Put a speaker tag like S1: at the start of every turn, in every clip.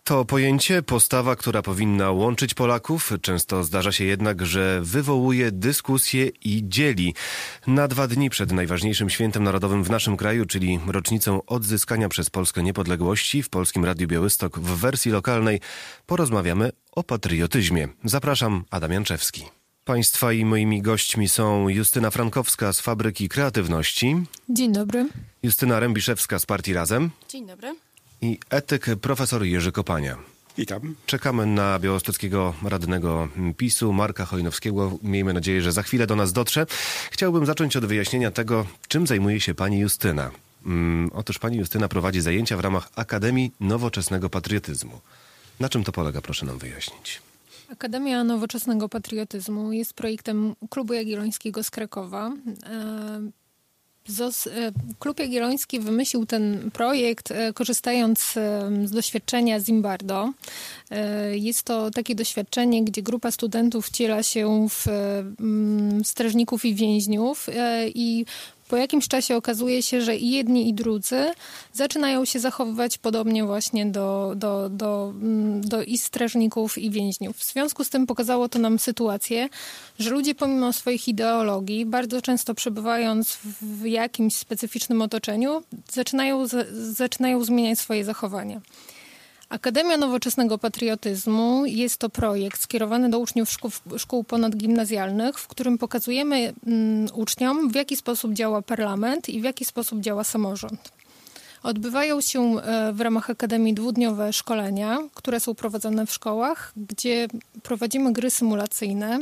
S1: To pojęcie, postawa, która powinna łączyć Polaków, często zdarza się jednak, że wywołuje dyskusje i dzieli. Na 2 dni przed najważniejszym świętem narodowym w naszym kraju, czyli rocznicą odzyskania przez Polskę niepodległości, w Polskim Radiu Białystok w wersji lokalnej porozmawiamy o patriotyzmie. Zapraszam, Adam Janczewski. Państwa i moimi gośćmi są Justyna Frankowska z Fabryki Kreatywności.
S2: Dzień dobry.
S1: Justyna Rębiszewska z Partii Razem.
S3: Dzień dobry.
S1: I etyk profesor Jerzy Kopania.
S4: Witam.
S1: Czekamy na białostockiego radnego PiS-u Marka Chojnowskiego. Miejmy nadzieję, że za chwilę do nas dotrze. Chciałbym zacząć od wyjaśnienia tego, czym zajmuje się pani Justyna. Otóż pani Justyna prowadzi zajęcia w ramach Akademii Nowoczesnego Patriotyzmu. Na czym to polega, proszę nam wyjaśnić.
S2: Akademia Nowoczesnego Patriotyzmu jest projektem Klubu Jagiellońskiego z Krakowa. Klub Jagielloński wymyślił ten projekt korzystając z doświadczenia Zimbardo. Jest to takie doświadczenie, gdzie grupa studentów wciela się w strażników i więźniów i po jakimś czasie okazuje się, że i jedni, i drudzy zaczynają się zachowywać podobnie właśnie do i strażników, i więźniów. W związku z tym pokazało to nam sytuację, że ludzie pomimo swoich ideologii, bardzo często przebywając w jakimś specyficznym otoczeniu, zaczynają zmieniać swoje zachowania. Akademia Nowoczesnego Patriotyzmu jest to projekt skierowany do uczniów szkół ponadgimnazjalnych, w którym pokazujemy uczniom, w jaki sposób działa parlament i w jaki sposób działa samorząd. Odbywają się w ramach Akademii 2-dniowe szkolenia, które są prowadzone w szkołach, gdzie prowadzimy gry symulacyjne.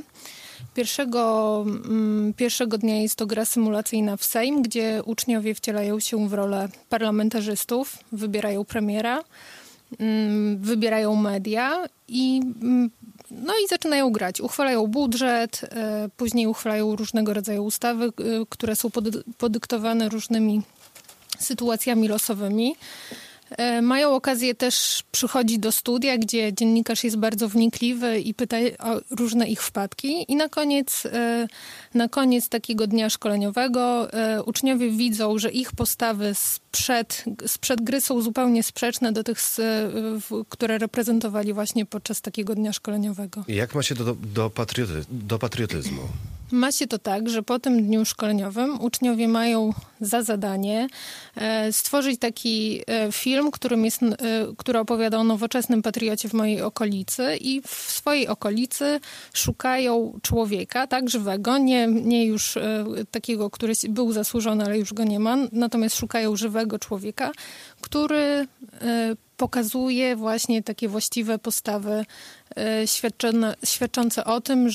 S2: Pierwszego dnia jest to gra symulacyjna w Sejm, gdzie uczniowie wcielają się w rolę parlamentarzystów, wybierają premiera, wybierają media i zaczynają grać. Uchwalają budżet, później uchwalają różnego rodzaju ustawy, które są podyktowane różnymi sytuacjami losowymi. Mają okazję też przychodzić do studia, gdzie dziennikarz jest bardzo wnikliwy i pyta o różne ich wpadki. I na koniec takiego dnia szkoleniowego uczniowie widzą, że ich postawy sprzed gry są zupełnie sprzeczne do tych, które reprezentowali właśnie podczas takiego dnia szkoleniowego.
S1: Jak ma się to do patriotyzmu?
S2: Ma się to tak, że po tym dniu szkoleniowym uczniowie mają za zadanie stworzyć taki film, który opowiada o nowoczesnym patriocie w mojej okolicy i w swojej okolicy szukają człowieka, tak żywego, nie już takiego, który był zasłużony, ale już go nie ma, natomiast szukają żywego człowieka, który pokazuje właśnie takie właściwe postawy świadczące o tym,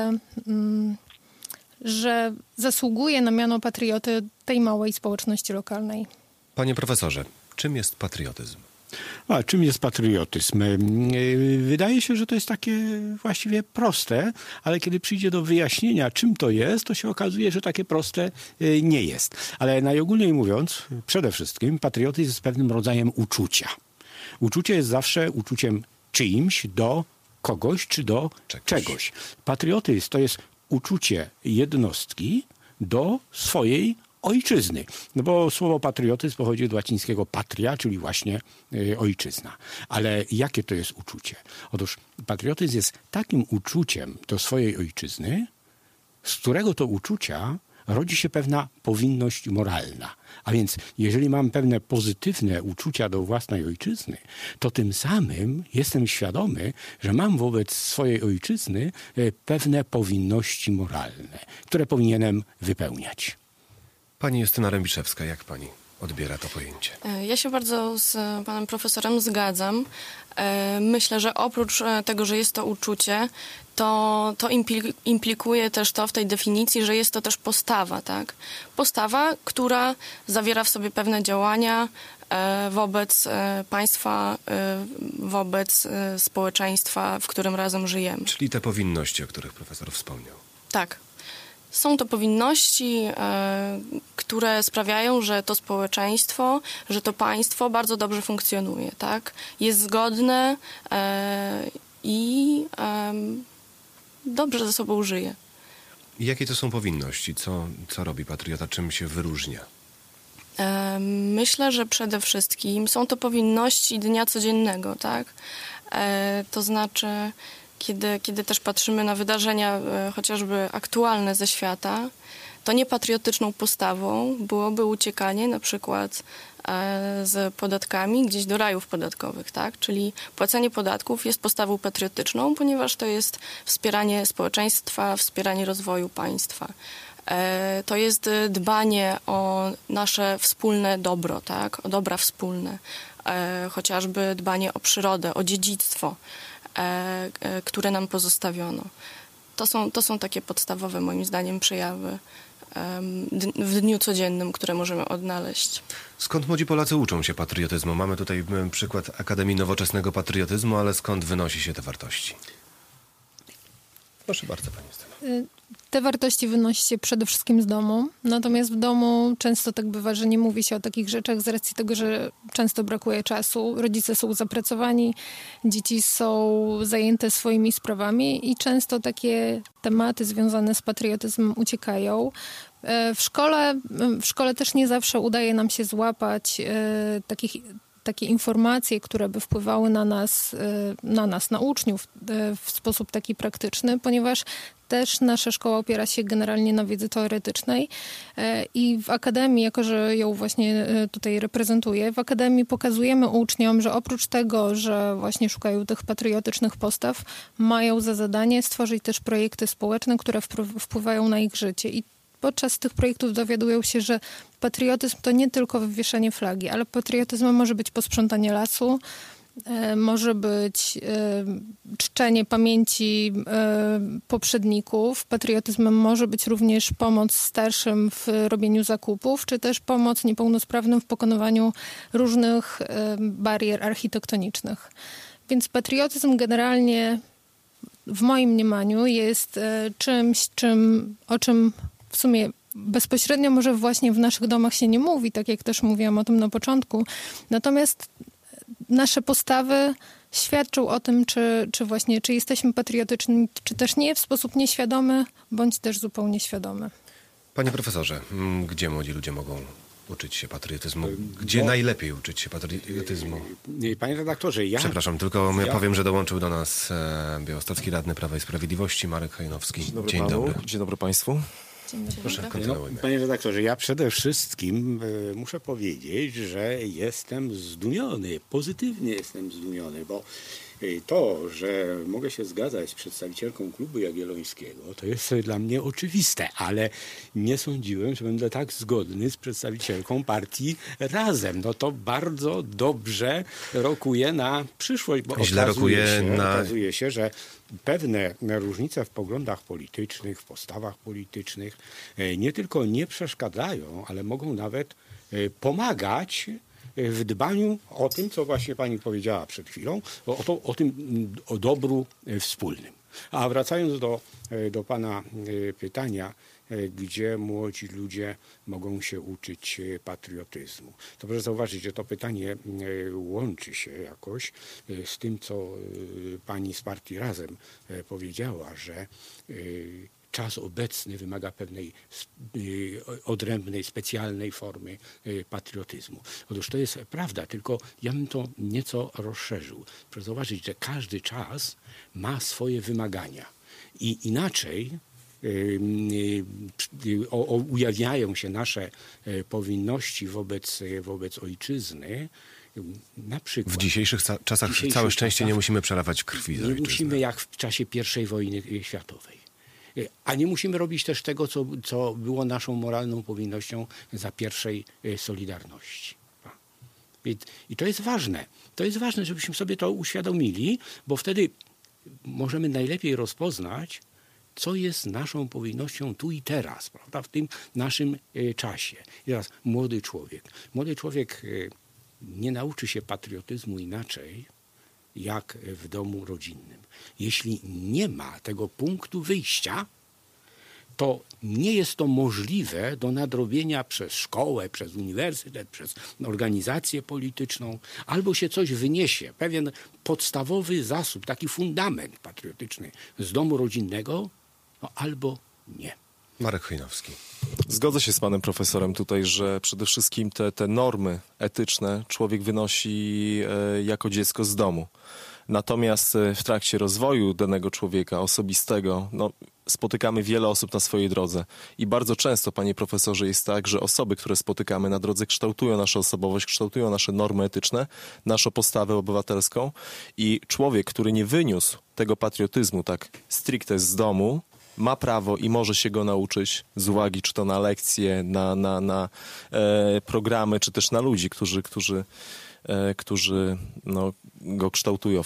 S2: że zasługuje na miano patrioty tej małej społeczności lokalnej.
S1: Panie profesorze, czym jest patriotyzm?
S4: Czym jest patriotyzm? Wydaje się, że to jest takie właściwie proste, ale kiedy przyjdzie do wyjaśnienia, czym to jest, to się okazuje, że takie proste nie jest. Ale najogólniej mówiąc, przede wszystkim patriotyzm jest pewnym rodzajem uczucia. Uczucie jest zawsze uczuciem czyimś do kogoś czy do czegoś. Patriotyzm to jest uczucie jednostki do swojej ojczyzny. No bo słowo patriotyzm pochodzi od łacińskiego patria, czyli właśnie ojczyzna. Ale jakie to jest uczucie? Otóż patriotyzm jest takim uczuciem do swojej ojczyzny, z którego to uczucia rodzi się pewna powinność moralna. A więc jeżeli mam pewne pozytywne uczucia do własnej ojczyzny, to tym samym jestem świadomy, że mam wobec swojej ojczyzny pewne powinności moralne, które powinienem wypełniać.
S1: Pani Justyna Rębiszewska, jak pani odbiera to pojęcie?
S3: Ja się bardzo z panem profesorem zgadzam. Myślę, że oprócz tego, że jest to uczucie, to implikuje też to w tej definicji, że jest to też postawa, tak? Postawa, która zawiera w sobie pewne działania wobec państwa, wobec społeczeństwa, w którym razem żyjemy.
S1: Czyli te powinności, o których profesor wspomniał.
S3: Tak. Są to powinności, które sprawiają, że to społeczeństwo, że to państwo bardzo dobrze funkcjonuje, tak? Jest zgodne i dobrze ze sobą żyje.
S1: I jakie to są powinności? Co robi patriota? Czym się wyróżnia?
S3: Myślę, że przede wszystkim są to powinności dnia codziennego, tak? To znaczy, kiedy też patrzymy na wydarzenia chociażby aktualne ze świata, to niepatriotyczną postawą byłoby uciekanie na przykład z podatkami gdzieś do rajów podatkowych, tak? Czyli płacenie podatków jest postawą patriotyczną, ponieważ to jest wspieranie społeczeństwa, wspieranie rozwoju państwa. To jest dbanie o nasze wspólne dobro, tak? O dobra wspólne. Chociażby dbanie o przyrodę, o dziedzictwo, które nam pozostawiono. To są takie podstawowe, moim zdaniem, przejawy w dniu codziennym, które możemy odnaleźć.
S1: Skąd młodzi Polacy uczą się patriotyzmu? Mamy tutaj przykład Akademii Nowoczesnego Patriotyzmu, ale skąd wynosi się te wartości? Proszę bardzo, pani Justyno.
S2: Te wartości wynosi się przede wszystkim z domu, natomiast w domu często tak bywa, że nie mówi się o takich rzeczach z racji tego, że często brakuje czasu, rodzice są zapracowani, dzieci są zajęte swoimi sprawami i często takie tematy związane z patriotyzmem uciekają. W szkole też nie zawsze udaje nam się złapać takie informacje, które by wpływały na nas, na uczniów w sposób taki praktyczny, ponieważ też nasza szkoła opiera się generalnie na wiedzy teoretycznej i w Akademii, jako że ją właśnie tutaj reprezentuję, w Akademii pokazujemy uczniom, że oprócz tego, że właśnie szukają tych patriotycznych postaw, mają za zadanie stworzyć też projekty społeczne, które wpływają na ich życie. I podczas tych projektów dowiadują się, że patriotyzm to nie tylko wywieszanie flagi, ale patriotyzmem może być posprzątanie lasu, może być czczenie pamięci poprzedników. Patriotyzmem może być również pomoc starszym w robieniu zakupów, czy też pomoc niepełnosprawnym w pokonywaniu różnych barier architektonicznych. Więc patriotyzm generalnie w moim mniemaniu jest czymś, o czym w sumie bezpośrednio może właśnie w naszych domach się nie mówi, tak jak też mówiłam o tym na początku. Natomiast nasze postawy świadczą o tym, czy jesteśmy patriotyczni, czy też nie, w sposób nieświadomy, bądź też zupełnie świadomy.
S1: Panie profesorze, gdzie młodzi ludzie mogą uczyć się patriotyzmu? Gdzie najlepiej uczyć się patriotyzmu?
S4: Panie redaktorze,
S1: Przepraszam, tylko ja powiem, że dołączył do nas białostocki radny Prawa i Sprawiedliwości Marek Hajnowski. Dzień dobry.
S5: Dzień dobry państwu.
S1: Proszę, kontynuujmy.
S4: Panie redaktorze, ja przede wszystkim muszę powiedzieć, że jestem zdumiony, pozytywnie jestem zdumiony, bo to, że mogę się zgadzać z przedstawicielką Klubu Jagiellońskiego, to jest dla mnie oczywiste, ale nie sądziłem, że będę tak zgodny z przedstawicielką partii Razem. No to bardzo dobrze rokuje na przyszłość, bo okazuje się, że pewne różnice w poglądach politycznych, w postawach politycznych nie tylko nie przeszkadzają, ale mogą nawet pomagać w dbaniu o tym, co właśnie pani powiedziała przed chwilą, o dobru wspólnym. A wracając do pana pytania, gdzie młodzi ludzie mogą się uczyć patriotyzmu. To proszę zauważyć, że to pytanie łączy się jakoś z tym, co pani z partii Razem powiedziała, że czas obecny wymaga pewnej odrębnej, specjalnej formy patriotyzmu. Otóż to jest prawda, tylko ja bym to nieco rozszerzył. Proszę zauważyć, że każdy czas ma swoje wymagania i inaczej ujawniają się nasze powinności wobec ojczyzny. Na przykład,
S1: w dzisiejszych czasach całe szczęście nie musimy przelewać krwi za ojczyznę.
S4: Nie musimy jak w czasie I wojny światowej. A nie musimy robić też tego, co było naszą moralną powinnością za pierwszej Solidarności. I to jest ważne. To jest ważne, żebyśmy sobie to uświadomili, bo wtedy możemy najlepiej rozpoznać, co jest naszą powinnością tu i teraz, prawda? W tym naszym czasie. I teraz młody człowiek nie nauczy się patriotyzmu inaczej, jak w domu rodzinnym. Jeśli nie ma tego punktu wyjścia, to nie jest to możliwe do nadrobienia przez szkołę, przez uniwersytet, przez organizację polityczną, albo się coś wyniesie, pewien podstawowy zasób, taki fundament patriotyczny z domu rodzinnego, no albo nie.
S1: Marek Chojnowski.
S5: Zgodzę się z panem profesorem tutaj, że przede wszystkim te normy etyczne człowiek wynosi jako dziecko z domu. Natomiast w trakcie rozwoju danego człowieka osobistego, spotykamy wiele osób na swojej drodze i bardzo często, panie profesorze, jest tak, że osoby, które spotykamy na drodze, kształtują naszą osobowość, kształtują nasze normy etyczne, naszą postawę obywatelską i człowiek, który nie wyniósł tego patriotyzmu tak stricte z domu, ma prawo i może się go nauczyć z uwagi czy to na lekcje, na programy, czy też na ludzi, którzy go kształtują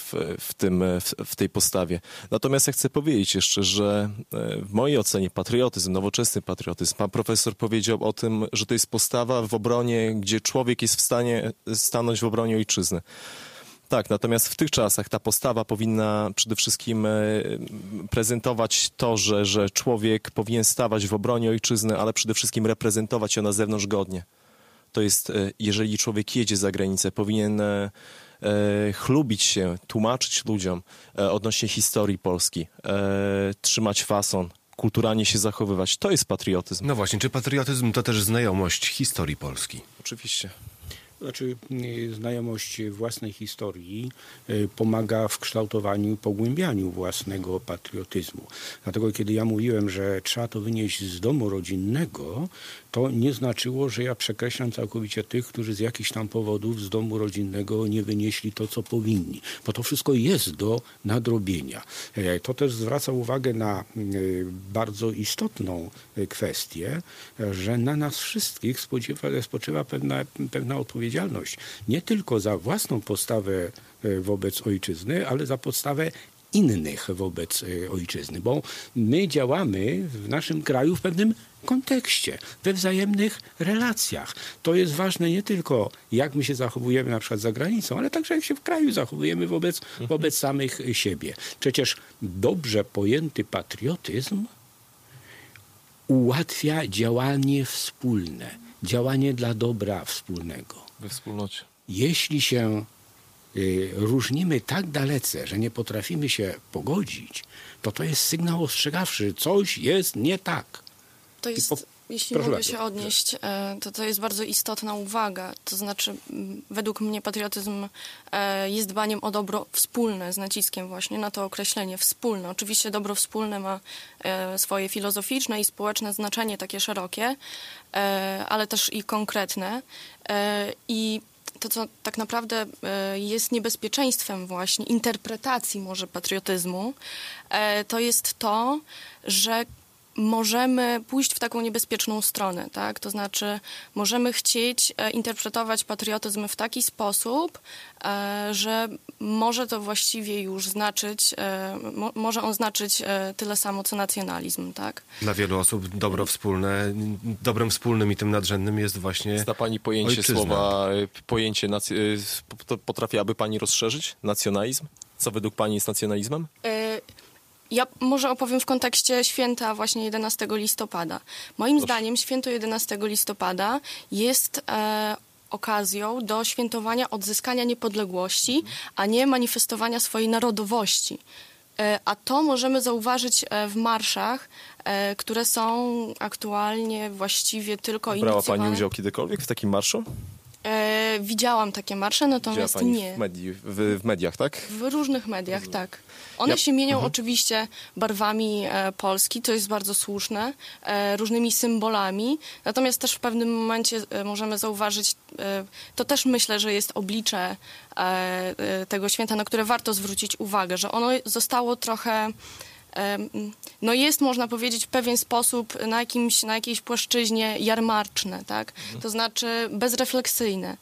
S5: w tej postawie. Natomiast ja chcę powiedzieć jeszcze, że w mojej ocenie patriotyzm, nowoczesny patriotyzm, pan profesor powiedział o tym, że to jest postawa w obronie, gdzie człowiek jest w stanie stanąć w obronie ojczyzny. Tak, natomiast w tych czasach ta postawa powinna przede wszystkim prezentować to, że człowiek powinien stawać w obronie ojczyzny, ale przede wszystkim reprezentować ją na zewnątrz godnie. To jest, jeżeli człowiek jedzie za granicę, powinien chlubić się, tłumaczyć ludziom odnośnie historii Polski, trzymać fason, kulturalnie się zachowywać. To jest patriotyzm.
S1: No właśnie, czy patriotyzm to też znajomość historii Polski?
S5: Oczywiście.
S4: Znaczy, znajomość własnej historii pomaga w kształtowaniu i pogłębianiu własnego patriotyzmu. Dlatego, kiedy ja mówiłem, że trzeba to wynieść z domu rodzinnego, to nie znaczyło, że ja przekreślam całkowicie tych, którzy z jakichś tam powodów z domu rodzinnego nie wynieśli to, co powinni. Bo to wszystko jest do nadrobienia. To też zwraca uwagę na bardzo istotną kwestię, że na nas wszystkich spoczywa pewna odpowiedzialność. Nie tylko za własną postawę wobec ojczyzny, ale za podstawę innych wobec ojczyzny, bo my działamy w naszym kraju w pewnym kontekście, we wzajemnych relacjach. To jest ważne nie tylko jak my się zachowujemy na przykład za granicą, ale także jak się w kraju zachowujemy wobec samych siebie. Przecież dobrze pojęty patriotyzm ułatwia działanie wspólne, działanie dla dobra wspólnego.
S5: We wspólnocie.
S4: Jeśli się różnimy tak dalece, że nie potrafimy się pogodzić, to jest sygnał ostrzegawczy, coś jest nie tak.
S3: To jest, jeśli mogę się odnieść, to jest bardzo istotna uwaga. To znaczy, według mnie patriotyzm jest dbaniem o dobro wspólne, z naciskiem właśnie na to określenie wspólne. Oczywiście dobro wspólne ma swoje filozoficzne i społeczne znaczenie, takie szerokie, ale też i konkretne. I to, co tak naprawdę jest niebezpieczeństwem właśnie interpretacji może patriotyzmu, to jest to, że możemy pójść w taką niebezpieczną stronę, tak? To znaczy możemy chcieć interpretować patriotyzm w taki sposób, że może to właściwie już znaczyć, może on znaczyć tyle samo, co nacjonalizm, tak?
S1: Dla wielu osób dobrem wspólnym i tym nadrzędnym jest właśnie
S5: zna pani pojęcie
S1: ojczyzna.
S5: słowa, potrafiłaby pani rozszerzyć nacjonalizm? Co według pani jest nacjonalizmem?
S3: Ja może opowiem w kontekście święta właśnie 11 listopada. Moim zdaniem święto 11 listopada jest okazją do świętowania odzyskania niepodległości, a nie manifestowania swojej narodowości. A to możemy zauważyć w marszach, które są aktualnie właściwie tylko
S5: Brała
S3: inicjowane.
S5: pani udział kiedykolwiek w takim marszu?
S3: Widziałam takie marsze, natomiast
S5: Widziała pani
S3: nie.
S5: W mediach, tak?
S3: W różnych mediach, tak. One się mienią oczywiście barwami Polski, to jest bardzo słuszne, różnymi symbolami, natomiast też w pewnym momencie możemy zauważyć, to też myślę, że jest oblicze tego święta, na które warto zwrócić uwagę, że ono zostało trochę, no jest, można powiedzieć, w pewien sposób na jakiejś płaszczyźnie jarmarczne, tak? To znaczy bezrefleksyjne.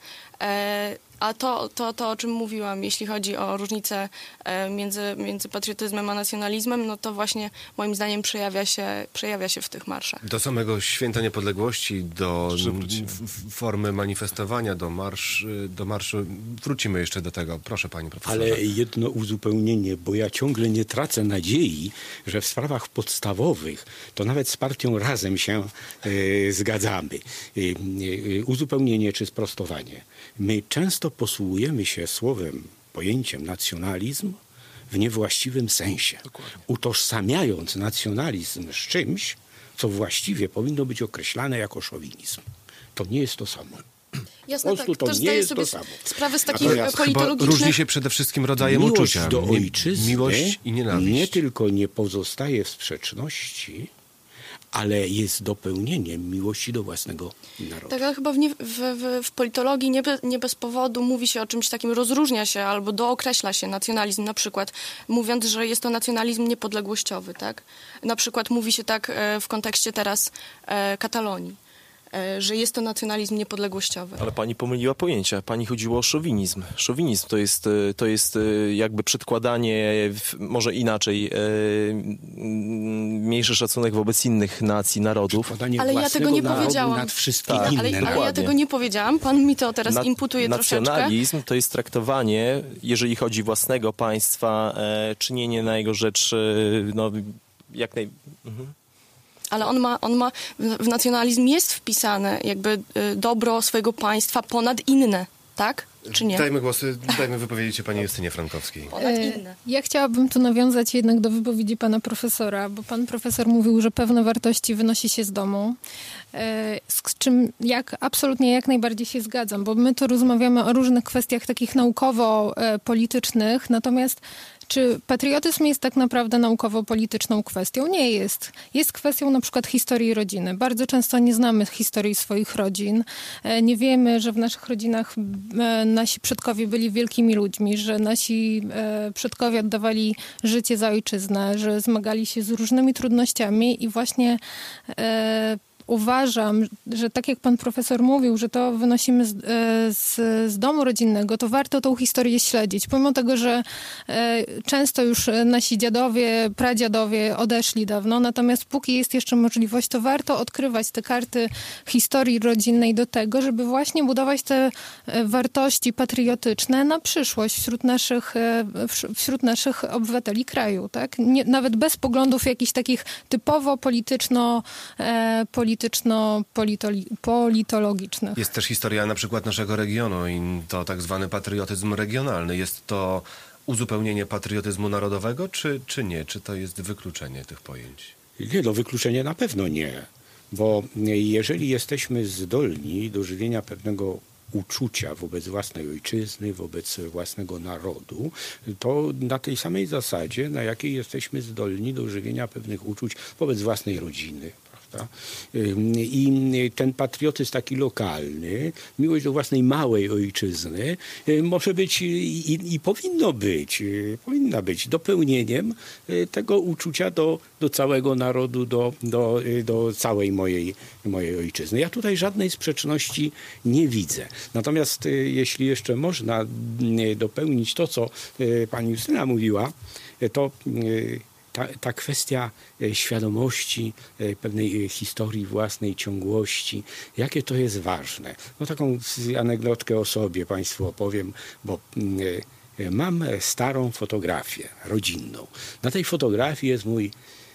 S3: A to, o czym mówiłam, jeśli chodzi o różnicę między patriotyzmem a nacjonalizmem, no to właśnie moim zdaniem przejawia się w tych marszach.
S1: Do samego Święta Niepodległości, do formy manifestowania, do marszu. Wrócimy jeszcze do tego. Proszę, panie profesorze.
S4: Ale jedno uzupełnienie, bo ja ciągle nie tracę nadziei, że w sprawach podstawowych to nawet z partią Razem się zgadzamy. Uzupełnienie czy sprostowanie. My często posługujemy się pojęciem nacjonalizm w niewłaściwym sensie. Dokładnie. Utożsamiając nacjonalizm z czymś, co właściwie powinno być określane jako szowinizm. To nie jest to samo.
S3: Jasne,
S4: Po prostu
S3: tak.
S4: to
S3: Też
S4: nie
S3: zdaję
S4: jest
S3: sobie
S4: to samo.
S3: sprawę z takich
S4: Natomiast
S1: Chyba
S3: politologicznych...
S1: różni się przede wszystkim rodzajem
S4: Miłość
S1: uczucia.
S4: do ojczyzny
S1: Miłość i nienawiść.
S4: nie tylko nie pozostaje w sprzeczności, ale jest dopełnieniem miłości do własnego narodu.
S3: Tak, ale chyba w politologii nie bez powodu mówi się o czymś takim, rozróżnia się albo dookreśla się nacjonalizm, na przykład mówiąc, że jest to nacjonalizm niepodległościowy, tak? Na przykład mówi się tak w kontekście teraz Katalonii, że jest to nacjonalizm niepodległościowy.
S5: Ale pani pomyliła pojęcia. Pani chodziło o szowinizm. Szowinizm to jest jakby przedkładanie, może inaczej, mniejszy szacunek wobec innych nacji, narodów.
S3: Ale ja tego nie powiedziałam.
S4: Nad wszystkim
S5: Tak,
S4: innym.
S3: Ale ja tego nie powiedziałam. Pan mi to teraz imputuje troszeczkę.
S5: Nacjonalizm to jest traktowanie, jeżeli chodzi o własnego państwa, czynienie na jego rzecz, no, jak naj...
S3: Ale w nacjonalizm jest wpisane jakby dobro swojego państwa ponad inne, tak? Czy nie?
S1: Dajmy wypowiedzieć się pani Justynie Frankowskiej.
S3: Ponad inne.
S2: Ja chciałabym tu nawiązać jednak do wypowiedzi pana profesora, bo pan profesor mówił, że pewne wartości wynosi się z domu, z czym absolutnie jak najbardziej się zgadzam, bo my tu rozmawiamy o różnych kwestiach takich naukowo-politycznych, natomiast czy patriotyzm jest tak naprawdę naukowo-polityczną kwestią? Nie jest. Jest kwestią na przykład historii rodziny. Bardzo często nie znamy historii swoich rodzin. Nie wiemy, że w naszych rodzinach nasi przodkowie byli wielkimi ludźmi, że nasi przodkowie oddawali życie za ojczyznę, że zmagali się z różnymi trudnościami i właśnie uważam, że tak jak pan profesor mówił, że to wynosimy z domu rodzinnego, to warto tą historię śledzić. Pomimo tego, że często już nasi dziadowie, pradziadowie odeszli dawno, natomiast póki jest jeszcze możliwość, to warto odkrywać te karty historii rodzinnej do tego, żeby właśnie budować te wartości patriotyczne na przyszłość wśród naszych obywateli kraju. Tak? Nawet bez poglądów jakichś takich typowo politologicznych.
S1: Jest też historia na przykład naszego regionu i to tak zwany patriotyzm regionalny. Jest to uzupełnienie patriotyzmu narodowego, czy nie? Czy to jest wykluczenie tych pojęć?
S4: Nie, wykluczenie na pewno nie. Bo jeżeli jesteśmy zdolni do żywienia pewnego uczucia wobec własnej ojczyzny, wobec własnego narodu, to na tej samej zasadzie, na jakiej jesteśmy zdolni do żywienia pewnych uczuć wobec własnej rodziny. I ten patriotyzm taki lokalny, miłość do własnej małej ojczyzny może być i powinna być dopełnieniem tego uczucia do całego narodu, do całej mojej ojczyzny. Ja tutaj żadnej sprzeczności nie widzę. Natomiast jeśli jeszcze można dopełnić to, co pani Justyna mówiła, to ta kwestia świadomości pewnej historii własnej, ciągłości, jakie to jest ważne. No taką anegdotkę o sobie państwu opowiem, bo mam starą fotografię rodzinną. Na tej fotografii jest mój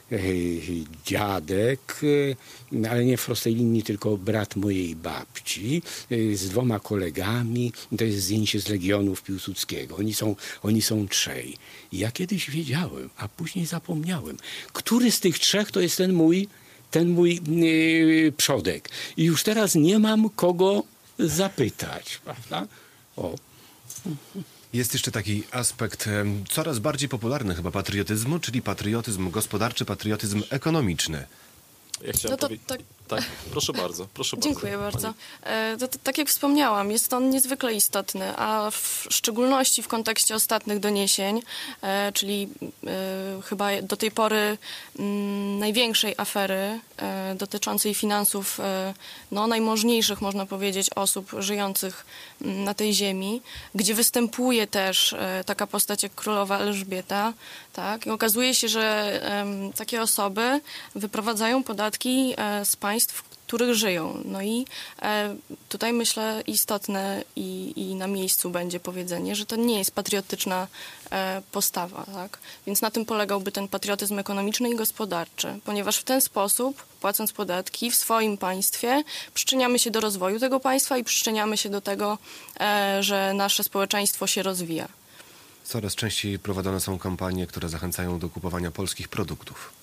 S4: dziadek, ale nie w prostej linii, tylko brat mojej babci z 2 kolegami. To jest zdjęcie z Legionów Piłsudskiego. Oni są 3. I ja kiedyś wiedziałem, a później zapomniałem, który z tych 3 to jest ten mój przodek. I już teraz nie mam kogo zapytać, prawda? O.
S1: Jest jeszcze taki aspekt coraz bardziej popularny chyba patriotyzmu, czyli patriotyzm gospodarczy, patriotyzm ekonomiczny.
S5: Ja chciałem tak, proszę bardzo.
S3: Dziękuję bardzo. Tak jak wspomniałam, jest on niezwykle istotny, a w szczególności w kontekście ostatnich doniesień, czyli chyba do tej pory największej afery dotyczącej finansów najmożniejszych, można powiedzieć, osób żyjących na tej ziemi, gdzie występuje też taka postać jak królowa Elżbieta. Tak? I okazuje się, że takie osoby wyprowadzają podatki z państw, w których żyją. No i tutaj myślę istotne i na miejscu będzie powiedzenie, że to nie jest patriotyczna postawa. Tak? Więc na tym polegałby ten patriotyzm ekonomiczny i gospodarczy, ponieważ w ten sposób, płacąc podatki w swoim państwie, przyczyniamy się do rozwoju tego państwa i przyczyniamy się do tego, że nasze społeczeństwo się rozwija.
S1: Coraz częściej prowadzone są kampanie, które zachęcają do kupowania polskich produktów.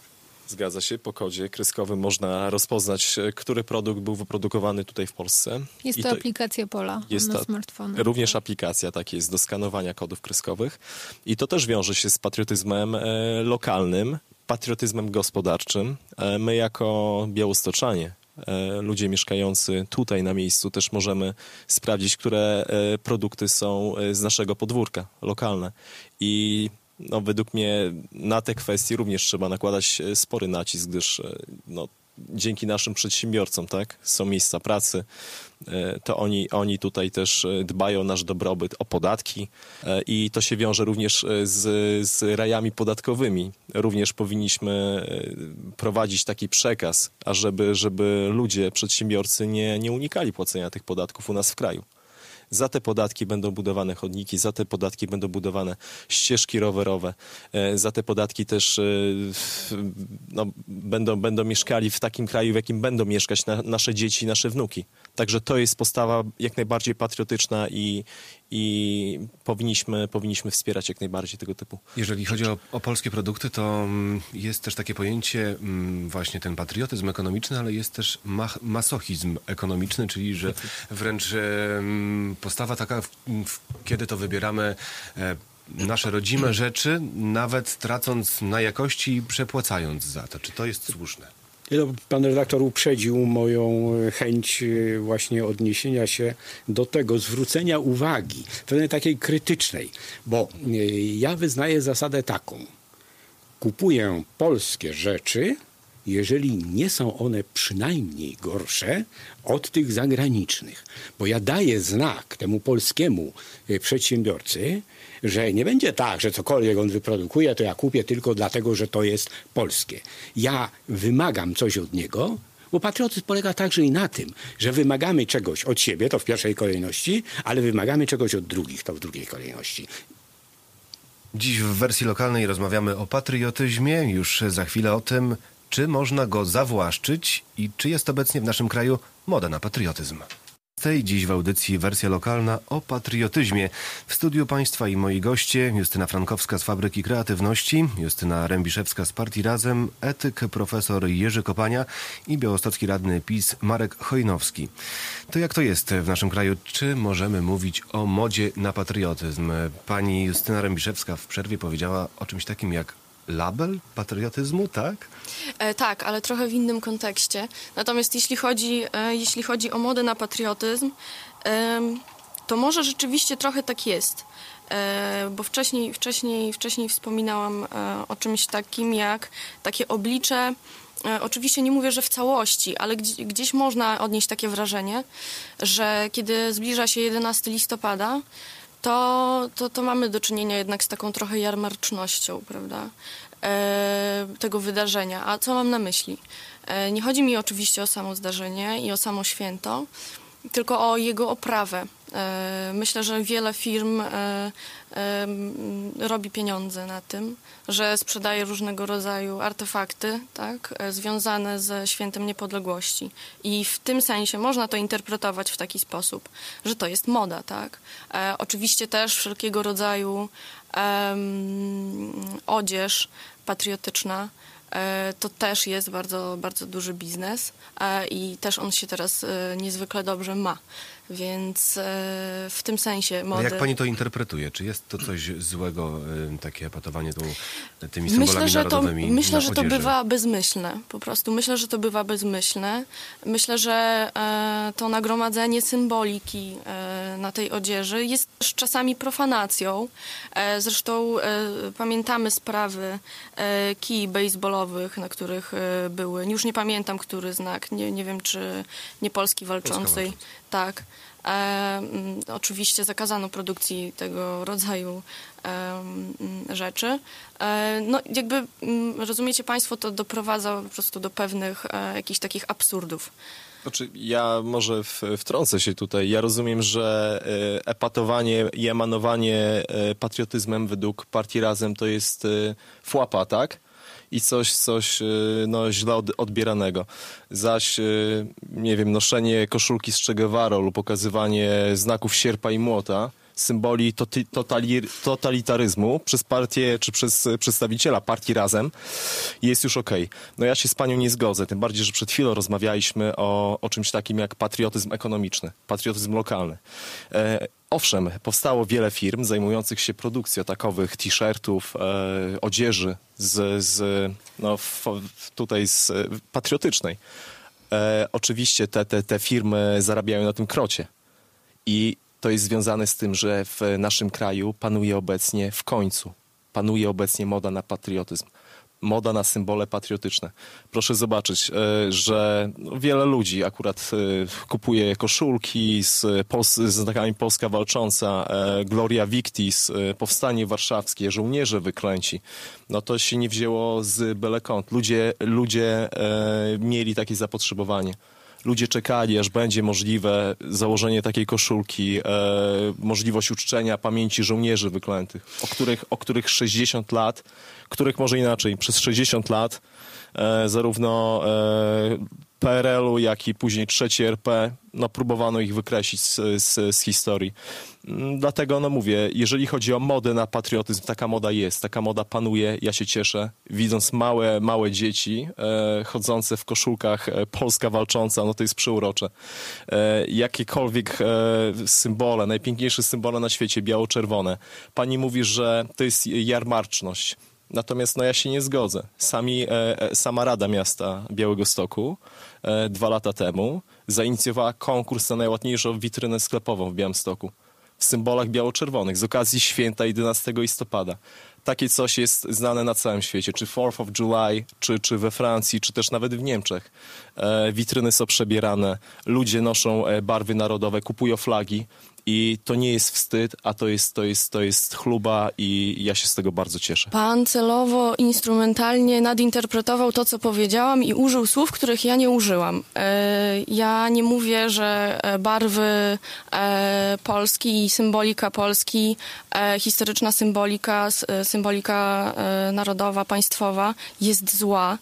S5: Zgadza się, po kodzie kreskowym można rozpoznać, który produkt był wyprodukowany tutaj w Polsce.
S2: Jest to aplikacja Pola na smartfona.
S5: Również aplikacja, tak jest, do skanowania kodów kreskowych. I to też wiąże się z patriotyzmem lokalnym, patriotyzmem gospodarczym. My jako białostoczanie, ludzie mieszkający tutaj na miejscu, też możemy sprawdzić, które produkty są z naszego podwórka, lokalne. I według mnie na te kwestie również trzeba nakładać spory nacisk, gdyż dzięki naszym przedsiębiorcom, tak, są miejsca pracy, to oni tutaj też dbają o nasz dobrobyt, o podatki i to się wiąże również z rajami podatkowymi. Również powinniśmy prowadzić taki przekaz, żeby ludzie, przedsiębiorcy nie unikali płacenia tych podatków u nas w kraju. Za te podatki będą budowane chodniki, za te podatki będą budowane ścieżki rowerowe, za te podatki też będą mieszkali w takim kraju, w jakim będą mieszkać nasze dzieci i nasze wnuki. Także to jest postawa jak najbardziej patriotyczna i powinniśmy wspierać jak najbardziej tego typu.
S1: Jeżeli chodzi o polskie produkty, to jest też takie pojęcie właśnie ten patriotyzm ekonomiczny, ale jest też masochizm ekonomiczny, czyli że wręcz postawa taka, kiedy to wybieramy nasze rodzime rzeczy, nawet tracąc na jakości i przepłacając za to. Czy to jest słuszne?
S4: Pan redaktor uprzedził moją chęć właśnie odniesienia się do tego, zwrócenia uwagi, pewnej takiej krytycznej, bo ja wyznaję zasadę taką. Kupuję polskie rzeczy, jeżeli nie są one przynajmniej gorsze od tych zagranicznych. Bo ja daję znak temu polskiemu przedsiębiorcy, że nie będzie tak, że cokolwiek on wyprodukuje, to ja kupię tylko dlatego, że to jest polskie. Ja wymagam coś od niego, bo patriotyzm polega także i na tym, że wymagamy czegoś od siebie, to w pierwszej kolejności, ale wymagamy czegoś od drugich, to w drugiej kolejności.
S1: Dziś w wersji lokalnej rozmawiamy o patriotyzmie, już za chwilę o tym, czy można go zawłaszczyć i czy jest obecnie w naszym kraju moda na patriotyzm. Dziś w audycji wersja lokalna o patriotyzmie. W studiu państwa i moi goście Justyna Frankowska z Fabryki Kreatywności, Justyna Rębiszewska z Partii Razem, etyk profesor Jerzy Kopania i białostocki radny PiS Marek Chojnowski. To jak to jest w naszym kraju? Czy możemy mówić o modzie na patriotyzm? Pani Justyna Rębiszewska w przerwie powiedziała o czymś takim jak label patriotyzmu, tak?
S3: Tak, ale trochę w innym kontekście. Natomiast jeśli chodzi o modę na patriotyzm, to może rzeczywiście trochę tak jest. Bo wcześniej wspominałam o czymś takim jak takie oblicze. Oczywiście nie mówię, że w całości, ale gdzieś można odnieść takie wrażenie, że kiedy zbliża się 11 listopada, to mamy do czynienia jednak z taką trochę jarmarcznością, prawda, tego wydarzenia. A co mam na myśli? Nie chodzi mi oczywiście o samo zdarzenie i o samo święto, tylko o jego oprawę. Myślę, że wiele firm robi pieniądze na tym, że sprzedaje różnego rodzaju artefakty, tak, związane ze Świętem Niepodległości. I w tym sensie można to interpretować w taki sposób, że to jest moda, tak. Oczywiście też wszelkiego rodzaju odzież patriotyczna to też jest bardzo, bardzo duży biznes i też on się teraz niezwykle dobrze ma. Więc w tym sensie mody...
S1: Jak pani to interpretuje? Czy jest to coś złego, takie epatowanie tymi symbolami narodowymi?
S3: Myślę, że to bywa bezmyślne. Po prostu myślę, że to bywa bezmyślne. Myślę, że to nagromadzenie symboliki na tej odzieży jest też czasami profanacją. Zresztą pamiętamy sprawy kij baseballowych, na których były... Już nie pamiętam, który znak. Nie wiem, czy nie Polski Walczącej. Tak. Oczywiście zakazano produkcji tego rodzaju rzeczy. No jakby, rozumiecie państwo, to doprowadza po prostu do pewnych jakichś takich absurdów.
S5: Znaczy, ja może wtrącę się tutaj. Ja rozumiem, że epatowanie i emanowanie patriotyzmem według Partii Razem to jest fłapa, tak? I coś no, źle odbieranego. Zaś, nie wiem, noszenie koszulki z Che Guevara lub pokazywanie znaków sierpa i młota, symboli totalitaryzmu przez partię czy przez przedstawiciela partii Razem jest już okej. No ja się z panią nie zgodzę, tym bardziej, że przed chwilą rozmawialiśmy o czymś takim jak patriotyzm ekonomiczny, patriotyzm lokalny. Owszem, powstało wiele firm zajmujących się produkcją takowych t-shirtów, odzieży tutaj z patriotycznej. Oczywiście te firmy zarabiają na tym krocie i to jest związane z tym, że w naszym kraju panuje obecnie moda na patriotyzm. Moda na symbole patriotyczne. Proszę zobaczyć, że wiele ludzi akurat kupuje koszulki z znakami Polska Walcząca, Gloria Victis, Powstanie Warszawskie, żołnierze wyklęci. No to się nie wzięło z byle kąt. Ludzie mieli takie zapotrzebowanie. Ludzie czekali, aż będzie możliwe założenie takiej koszulki, możliwość uczczenia pamięci żołnierzy wyklętych, o których 60 lat, których może inaczej, przez 60 lat zarówno PRL-u, jak i później III RP, no próbowano ich wykreślić z historii. Dlatego mówię, jeżeli chodzi o modę na patriotyzm, taka moda jest, taka moda panuje, ja się cieszę, widząc małe dzieci chodzące w koszulkach Polska Walcząca, no to jest przeurocze. Jakiekolwiek symbole, najpiękniejsze symbole na świecie, biało-czerwone. Pani mówi, że to jest jarmarczność. Natomiast ja się nie zgodzę. Sama Rada Miasta Białegostoku 2 lata temu zainicjowała konkurs na najładniejszą witrynę sklepową w Białymstoku w symbolach biało-czerwonych z okazji święta 11 listopada. Takie coś jest znane na całym świecie, czy 4th of July, czy we Francji, czy też nawet w Niemczech. Witryny są przebierane, ludzie noszą barwy narodowe, kupują flagi. I to nie jest wstyd, a to jest chluba i ja się z tego bardzo cieszę.
S3: Pan celowo, instrumentalnie nadinterpretował to, co powiedziałam i użył słów, których ja nie użyłam. Ja nie mówię, że barwy Polski i symbolika Polski, historyczna symbolika narodowa, państwowa jest zła.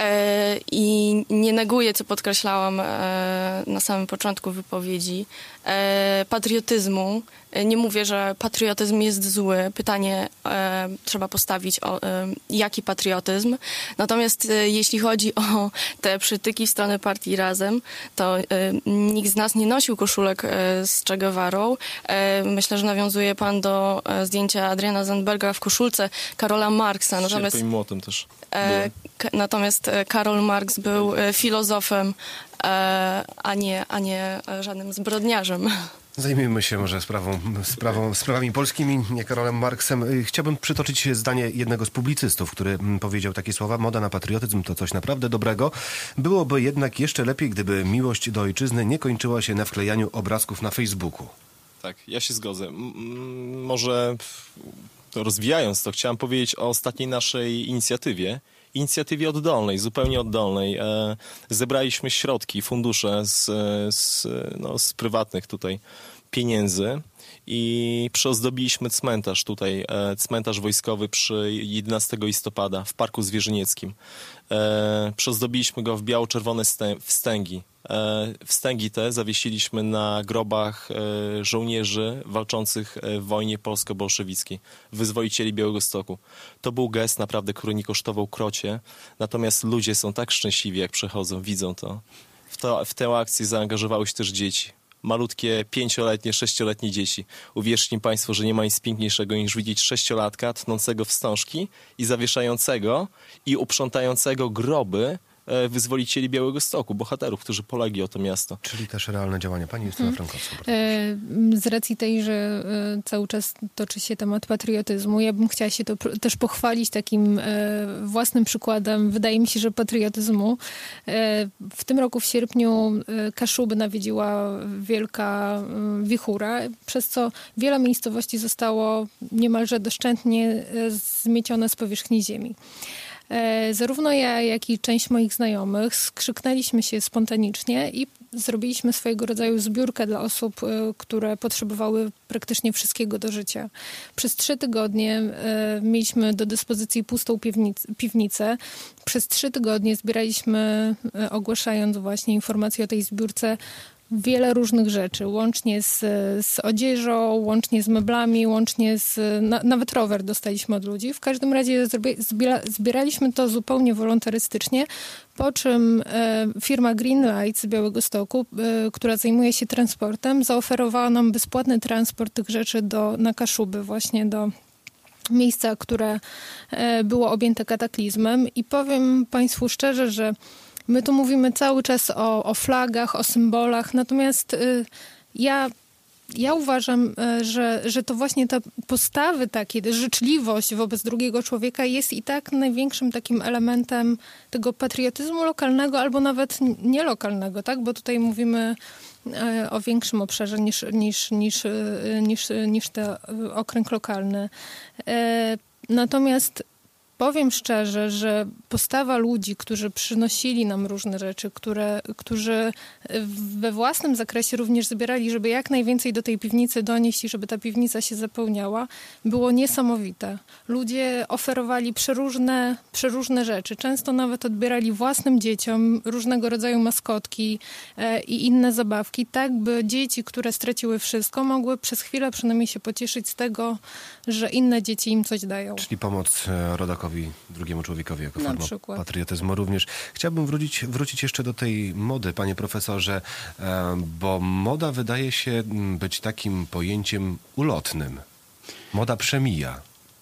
S3: I nie neguję, co podkreślałam na samym początku wypowiedzi, patriotyzmu. Nie mówię, że patriotyzm jest zły. Pytanie trzeba postawić o jaki patriotyzm. Natomiast jeśli chodzi o te przytyki w stronę partii Razem, to nikt z nas nie nosił koszulek z Che Guevarą. Myślę, że nawiązuje pan do zdjęcia Adriana Zandberga w koszulce Karola Marksa.
S5: Natomiast młotem też.
S3: Natomiast Karol Marx był filozofem, a nie żadnym zbrodniarzem.
S1: Zajmijmy się może sprawami polskimi, nie Karolem Marksem. Chciałbym przytoczyć zdanie jednego z publicystów, który powiedział takie słowa: moda na patriotyzm to coś naprawdę dobrego. Byłoby jednak jeszcze lepiej, gdyby miłość do ojczyzny nie kończyła się na wklejaniu obrazków na Facebooku.
S5: Tak, ja się zgodzę. Może rozwijając to, chciałem powiedzieć o ostatniej naszej inicjatywie oddolnej, zupełnie oddolnej. Zebraliśmy środki, fundusze z prywatnych tutaj pieniędzy i przyozdobiliśmy cmentarz tutaj, cmentarz wojskowy przy 11 listopada w Parku Zwierzynieckim. Przyozdobiliśmy go w biało-czerwone wstęgi. Wstęgi te zawiesiliśmy na grobach żołnierzy walczących w wojnie polsko-bolszewickiej, wyzwoicieli Białegostoku. To był gest naprawdę, który nie kosztował krocie, natomiast ludzie są tak szczęśliwi, jak przechodzą, widzą to. W tę akcję zaangażowały się też dzieci. Malutkie 5-letnie, 6-letnie dzieci. Uwierzcie mi państwo, że nie ma nic piękniejszego niż widzieć 6-latka tnącego wstążki i zawieszającego i uprzątającego groby wyzwolicieli Białegostoku, bohaterów, którzy polegli o to miasto.
S1: Czyli też realne działania. Pani Justyna Frankowska.
S2: Z racji tej, że cały czas toczy się temat patriotyzmu, ja bym chciała się to też pochwalić takim własnym przykładem. Wydaje mi się, że patriotyzmu. W tym roku w sierpniu Kaszuby nawiedziła wielka wichura, przez co wiele miejscowości zostało niemalże doszczętnie zmiecione z powierzchni ziemi. Zarówno ja, jak i część moich znajomych skrzyknęliśmy się spontanicznie i zrobiliśmy swojego rodzaju zbiórkę dla osób, które potrzebowały praktycznie wszystkiego do życia. Przez 3 tygodnie mieliśmy do dyspozycji pustą piwnicę. Przez 3 tygodnie zbieraliśmy, ogłaszając właśnie informacje o tej zbiórce, wiele różnych rzeczy, łącznie z odzieżą, łącznie z meblami, łącznie nawet rower dostaliśmy od ludzi. W każdym razie zbieraliśmy to zupełnie wolontarystycznie, po czym firma Greenlight z Białegostoku, która zajmuje się transportem, zaoferowała nam bezpłatny transport tych rzeczy na Kaszuby, właśnie do miejsca, które było objęte kataklizmem. I powiem Państwu szczerze, że my tu mówimy cały czas o flagach, o symbolach, natomiast ja uważam, że to właśnie te postawy takie, życzliwość wobec drugiego człowieka jest i tak największym takim elementem tego patriotyzmu lokalnego albo nawet nielokalnego, tak? Bo tutaj mówimy o większym obszarze niż ten okręg lokalny. Natomiast powiem szczerze, że postawa ludzi, którzy przynosili nam różne rzeczy, którzy we własnym zakresie również zbierali, żeby jak najwięcej do tej piwnicy donieść i żeby ta piwnica się zapełniała, było niesamowite. Ludzie oferowali przeróżne rzeczy. Często nawet odbierali własnym dzieciom różnego rodzaju maskotki i inne zabawki, tak by dzieci, które straciły wszystko, mogły przez chwilę przynajmniej się pocieszyć z tego, że inne dzieci im coś dają.
S1: Czyli pomoc rodakowi, drugiemu człowiekowi jako forma patriotyzmu również. Chciałbym wrócić jeszcze do tej mody, panie profesorze, bo moda wydaje się być takim pojęciem ulotnym. Moda przemija.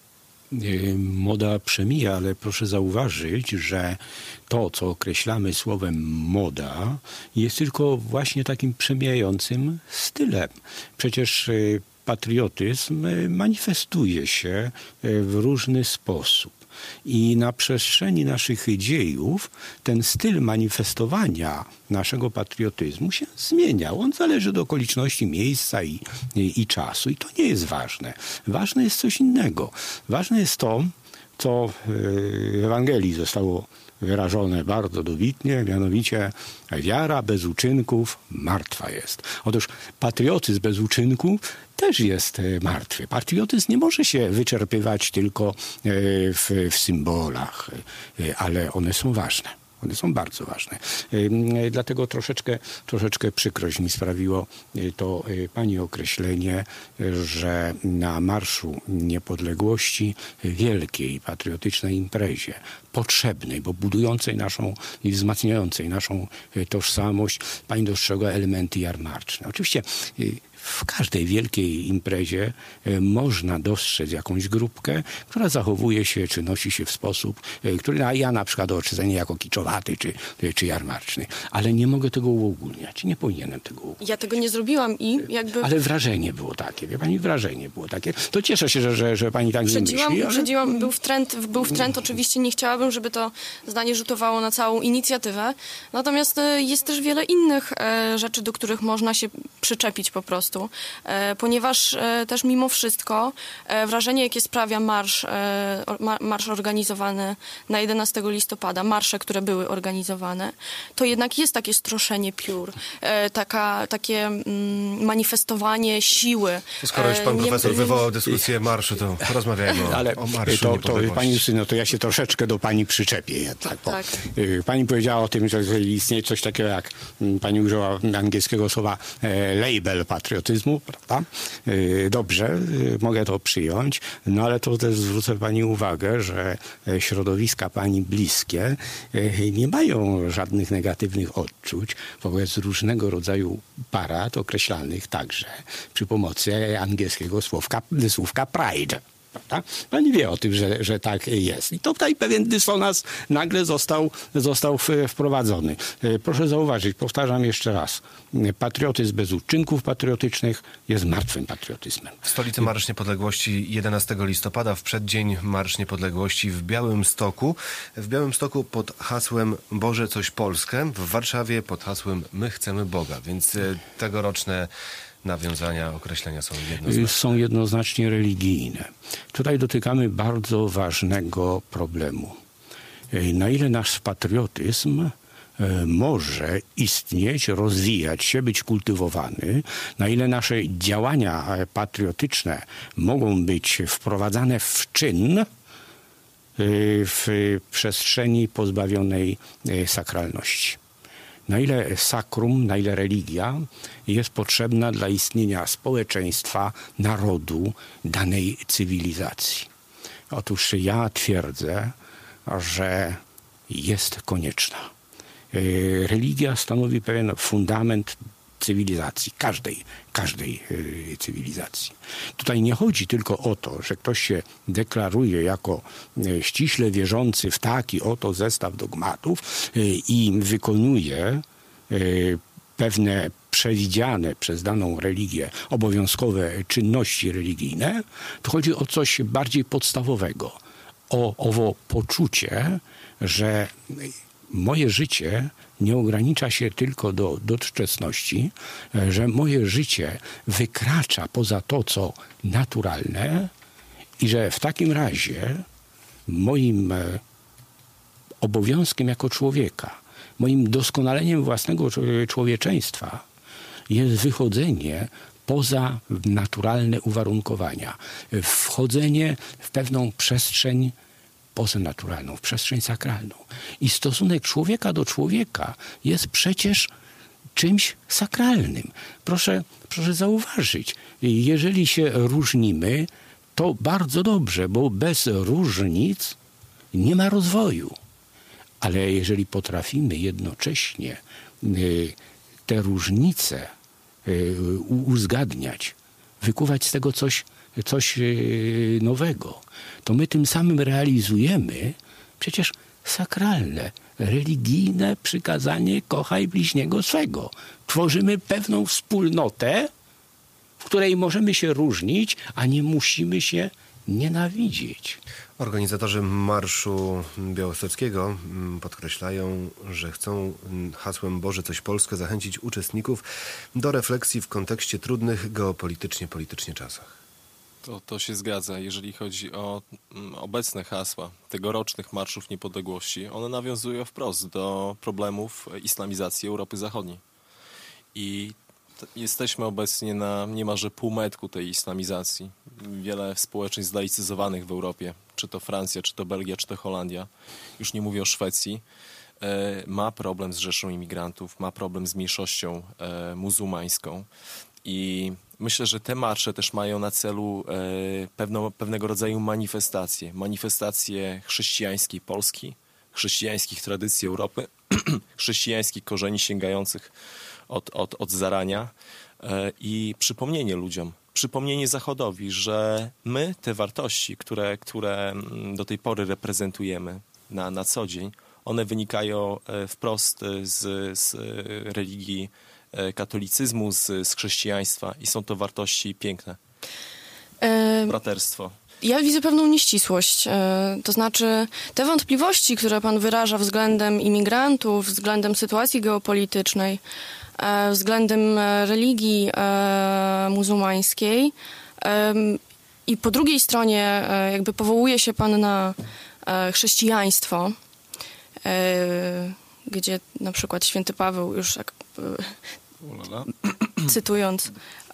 S4: Moda przemija, ale proszę zauważyć, że to, co określamy słowem moda, jest tylko właśnie takim przemijającym stylem. Przecież patriotyzm manifestuje się w różny sposób. I na przestrzeni naszych dziejów ten styl manifestowania naszego patriotyzmu się zmieniał. On zależy od okoliczności, miejsca i czasu. I to nie jest ważne. Ważne jest coś innego. Ważne jest to, co w Ewangelii zostało wyrażone bardzo dobitnie, mianowicie wiara bez uczynków martwa jest. Otóż patriotyzm bez uczynku też jest martwy. Patriotyzm nie może się wyczerpywać tylko w symbolach, ale one są ważne. One są bardzo ważne. Dlatego troszeczkę przykrość mi sprawiło to pani określenie, że na Marszu Niepodległości, wielkiej patriotycznej imprezie, potrzebnej, bo budującej naszą i wzmacniającej naszą tożsamość, pani dostrzegła elementy jarmarczne. Oczywiście w każdej wielkiej imprezie można dostrzec jakąś grupkę, która zachowuje się, czy nosi się w sposób, który ja na przykład ocenię jako kiczowaty, czy jarmarczny. Ale nie mogę tego uogólniać. Nie powinienem tego uogólniać.
S3: Ja tego nie zrobiłam i jakby...
S4: Ale wrażenie było takie, wie pani, wrażenie było takie. To cieszę się, że pani tak nie myśli.
S3: Przedziłam, był w trend, oczywiście nie chciałabym, żeby to zdanie rzutowało na całą inicjatywę. Natomiast jest też wiele innych rzeczy, do których można się przyczepić po prostu. Ponieważ też mimo wszystko wrażenie, jakie sprawia marsz organizowany na 11 listopada, marsze, które były organizowane, to jednak jest takie stroszenie piór, takie manifestowanie siły.
S1: Skoro już pan profesor wywołał dyskusję marszu, to porozmawiajmy o marszu niepodległości.
S4: Pani Justyno, to ja się troszeczkę do pani przyczepię. Tak. Pani powiedziała o tym, że istnieje coś takiego jak, pani użyła angielskiego słowa label patriotyzmu, prawda? Dobrze, mogę to przyjąć, no ale to też zwrócę pani uwagę, że środowiska pani bliskie nie mają żadnych negatywnych odczuć wobec różnego rodzaju parad określanych także przy pomocy angielskiego słówka pride. Prawda? Pani wie o tym, że tak jest. I tutaj pewien dysonans nagle został wprowadzony. Proszę zauważyć, powtarzam jeszcze raz, patriotyzm bez uczynków patriotycznych jest martwym patriotyzmem.
S1: W stolicy Marsz Niepodległości 11 listopada, w przeddzień Marsz Niepodległości w Białymstoku. W Białymstoku pod hasłem Boże coś Polskę, w Warszawie pod hasłem My chcemy Boga, więc tegoroczne nawiązania, określenia są jednoznaczne.
S4: Są jednoznacznie religijne. Tutaj dotykamy bardzo ważnego problemu. Na ile nasz patriotyzm może istnieć, rozwijać się, być kultywowany, na ile nasze działania patriotyczne mogą być wprowadzane w czyn w przestrzeni pozbawionej sakralności. na ile sakrum, na ile religia jest potrzebna dla istnienia społeczeństwa, narodu, danej cywilizacji. Otóż ja twierdzę, że jest konieczna. Religia stanowi pewien fundament cywilizacji, każdej cywilizacji. Tutaj nie chodzi tylko o to, że ktoś się deklaruje jako ściśle wierzący w taki oto zestaw dogmatów i wykonuje pewne przewidziane przez daną religię obowiązkowe czynności religijne. To chodzi o coś bardziej podstawowego. O owo poczucie, że moje życie nie ogranicza się tylko do doczesności, że moje życie wykracza poza to, co naturalne i że w takim razie moim obowiązkiem jako człowieka, moim doskonaleniem własnego człowieczeństwa jest wychodzenie poza naturalne uwarunkowania, wchodzenie w pewną przestrzeń pozanaturalną, w przestrzeń sakralną. I stosunek człowieka do człowieka jest przecież czymś sakralnym. Proszę zauważyć, jeżeli się różnimy, to bardzo dobrze, bo bez różnic nie ma rozwoju. Ale jeżeli potrafimy jednocześnie te różnice uzgadniać, wykuwać z tego coś nowego, to my tym samym realizujemy przecież sakralne, religijne przykazanie kochaj bliźniego swego. Tworzymy pewną wspólnotę, w której możemy się różnić, a nie musimy się nienawidzieć.
S1: Organizatorzy Marszu Białostockiego podkreślają, że chcą hasłem Boże coś Polskę zachęcić uczestników do refleksji w kontekście trudnych politycznie czasach.
S5: To się zgadza. Jeżeli chodzi o obecne hasła tegorocznych Marszów Niepodległości, one nawiązują wprost do problemów islamizacji Europy Zachodniej. I jesteśmy obecnie na niemalże półmetku tej islamizacji. Wiele społeczeństw zlaicyzowanych w Europie, czy to Francja, czy to Belgia, czy to Holandia, już nie mówię o Szwecji, ma problem z rzeszą imigrantów, ma problem z mniejszością muzułmańską. I myślę, że te marsze też mają na celu pewnego rodzaju manifestację chrześcijańskiej Polski, chrześcijańskich tradycji Europy, chrześcijańskich korzeni sięgających od zarania i przypomnienie ludziom, przypomnienie Zachodowi, że my te wartości, które do tej pory reprezentujemy na co dzień, one wynikają wprost z religii katolicyzmu, z chrześcijaństwa i są to wartości piękne. Braterstwo.
S3: Ja widzę pewną nieścisłość. To znaczy te wątpliwości, które pan wyraża względem imigrantów, względem sytuacji geopolitycznej, względem religii muzułmańskiej i po drugiej stronie jakby powołuje się pan na chrześcijaństwo, gdzie na przykład święty Paweł już cytując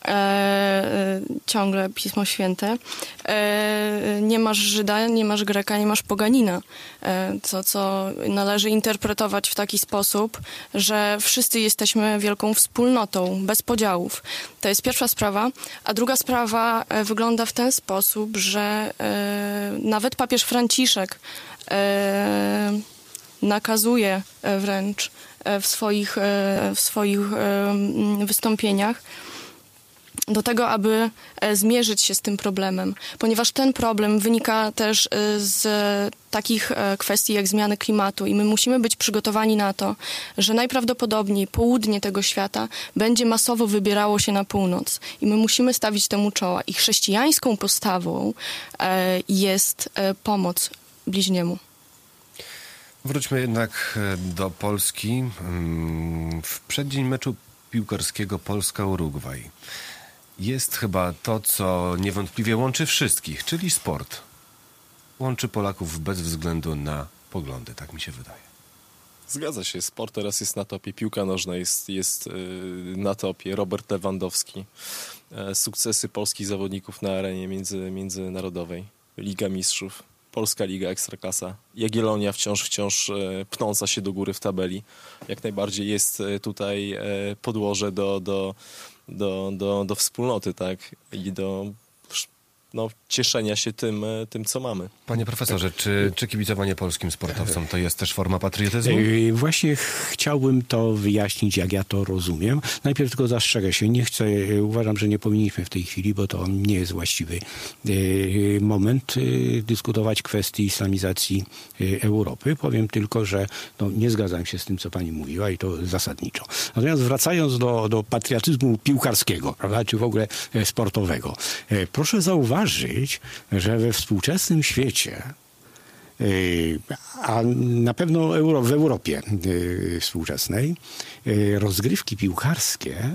S3: ciągle Pismo Święte, nie masz Żyda, nie masz Greka, nie masz poganina, co należy interpretować w taki sposób, że wszyscy jesteśmy wielką wspólnotą, bez podziałów. To jest pierwsza sprawa. A druga sprawa wygląda w ten sposób, że nawet papież Franciszek nakazuje wręcz w swoich wystąpieniach do tego, aby zmierzyć się z tym problemem, ponieważ ten problem wynika też z takich kwestii jak zmiany klimatu i my musimy być przygotowani na to, że najprawdopodobniej południe tego świata będzie masowo wybierało się na północ i my musimy stawić temu czoła i chrześcijańską postawą jest pomoc bliźniemu.
S1: Wróćmy jednak do Polski. W przeddzień meczu piłkarskiego Polska-Urugwaj jest chyba to, co niewątpliwie łączy wszystkich, czyli sport. Łączy Polaków bez względu na poglądy, tak mi się wydaje.
S5: Zgadza się, sport teraz jest na topie, piłka nożna jest na topie, Robert Lewandowski, sukcesy polskich zawodników na arenie międzynarodowej, Liga Mistrzów. Polska Liga Ekstraklasa, Jagiellonia wciąż pnąca się do góry w tabeli. Jak najbardziej jest tutaj podłoże do wspólnoty, tak? I do cieszenia się tym, co mamy.
S1: Panie profesorze, czy kibicowanie polskim sportowcom to jest też forma patriotyzmu?
S4: Właśnie chciałbym to wyjaśnić, jak ja to rozumiem. Najpierw tylko zastrzegę się, uważam, że nie powinniśmy w tej chwili, bo to nie jest właściwy moment dyskutować kwestii islamizacji Europy. Powiem tylko, że nie zgadzam się z tym, co pani mówiła i to zasadniczo. Natomiast wracając do patriotyzmu piłkarskiego, prawda, czy w ogóle sportowego, proszę zauważyć, że we współczesnym świecie, a na pewno w Europie współczesnej, rozgrywki piłkarskie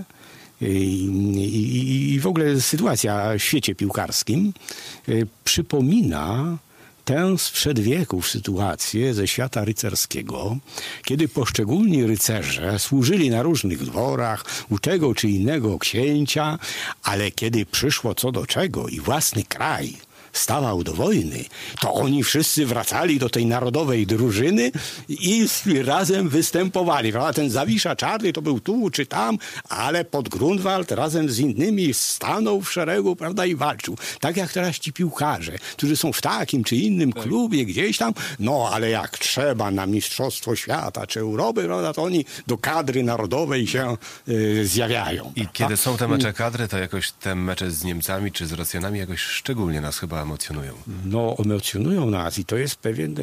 S4: i w ogóle sytuacja w świecie piłkarskim przypomina tę sprzed wieków sytuację ze świata rycerskiego, kiedy poszczególni rycerze służyli na różnych dworach u tego czy innego księcia, ale kiedy przyszło co do czego i własny kraj stawał do wojny, to oni wszyscy wracali do tej narodowej drużyny i razem występowali. Prawda? Ten Zawisza Czarny to był tu czy tam, ale pod Grunwald razem z innymi stanął w szeregu, prawda, i walczył. Tak jak teraz ci piłkarze, którzy są w takim czy innym klubie gdzieś tam, ale jak trzeba na Mistrzostwo Świata czy Europy, prawda, to oni do kadry narodowej się zjawiają.
S1: I kiedy są te mecze kadry, to jakoś te mecze z Niemcami czy z Rosjanami jakoś szczególnie nas chyba emocjonują.
S4: Emocjonują nas i to jest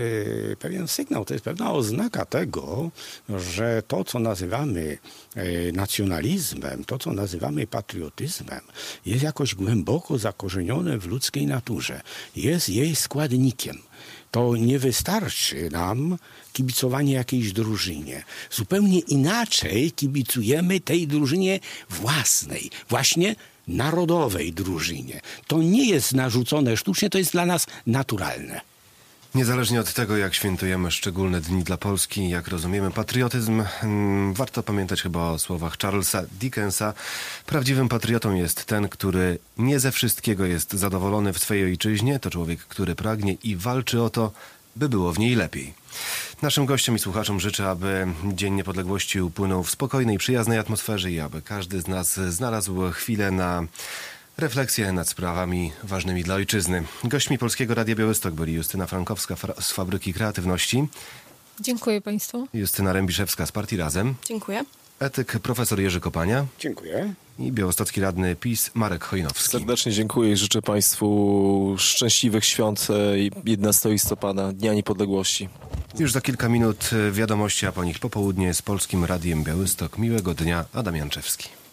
S4: pewien sygnał, to jest pewna oznaka tego, że to, co nazywamy nacjonalizmem, to, co nazywamy patriotyzmem, jest jakoś głęboko zakorzenione w ludzkiej naturze. Jest jej składnikiem. To nie wystarczy nam kibicowanie jakiejś drużynie. Zupełnie inaczej kibicujemy tej drużynie własnej, właśnie narodowej drużynie. To nie jest narzucone sztucznie, to jest dla nas naturalne.
S1: Niezależnie od tego, jak świętujemy szczególne dni dla Polski, jak rozumiemy patriotyzm, warto pamiętać chyba o słowach Charlesa Dickensa. Prawdziwym patriotą jest ten, który nie ze wszystkiego jest zadowolony w swojej ojczyźnie. To człowiek, który pragnie i walczy o to, by było w niej lepiej. Naszym gościom i słuchaczom życzę, aby Dzień Niepodległości upłynął w spokojnej, przyjaznej atmosferze i aby każdy z nas znalazł chwilę na refleksję nad sprawami ważnymi dla ojczyzny. Gośćmi Polskiego Radia Białystok byli Justyna Frankowska z Fabryki Kreatywności.
S2: Dziękuję państwu.
S1: Justyna Rębiszewska z Partii Razem.
S3: Dziękuję.
S1: Etyk profesor Jerzy Kopania.
S4: Dziękuję.
S1: I białostocki radny PiS Marek Chojnowski.
S5: Serdecznie dziękuję i życzę Państwu szczęśliwych świąt 11 listopada, Dnia Niepodległości.
S1: Już za kilka minut wiadomości, a po nich popołudnie z Polskim Radiem Białystok. Miłego dnia, Adam Janczewski.